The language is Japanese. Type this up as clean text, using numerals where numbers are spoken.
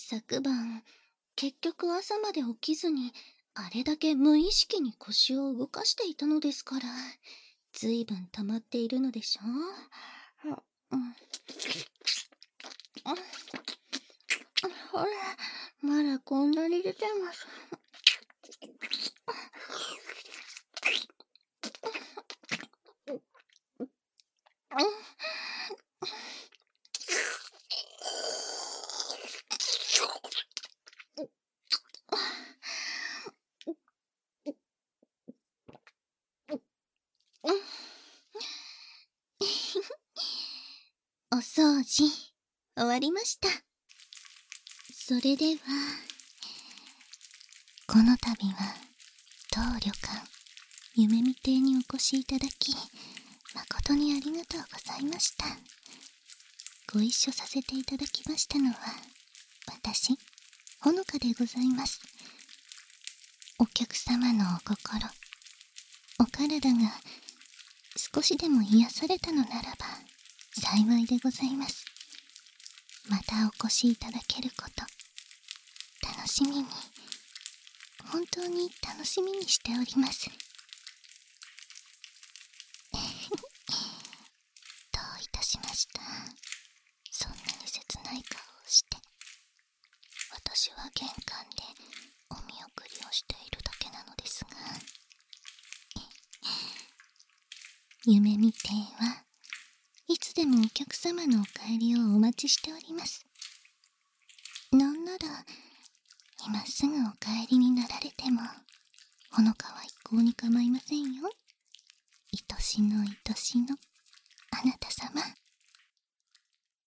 昨晩、結局朝まで起きずに、あれだけ無意識に腰を動かしていたのですから、ずいぶん溜まっているのでしょう。ほら、まだこんなに出てます。お掃除、終わりました。それでは、この度は、当旅館、夢見亭にお越しいただき、誠にありがとうございました。ご一緒させていただきましたのは、私、ほのかでございます。お客様のお心、お体が少しでも癒されたのならば幸いでございます。またお越しいただけること、楽しみに、本当に楽しみにしております。どういたしました。そんなに切ない顔をして。私は玄関でお見送りをしているだけなのですが、夢見亭はいつでもお客様のお帰りをお待ちしております。なんなら今すぐお帰りになられてもほのかは一向に構いませんよ。愛しの愛しのあなた様。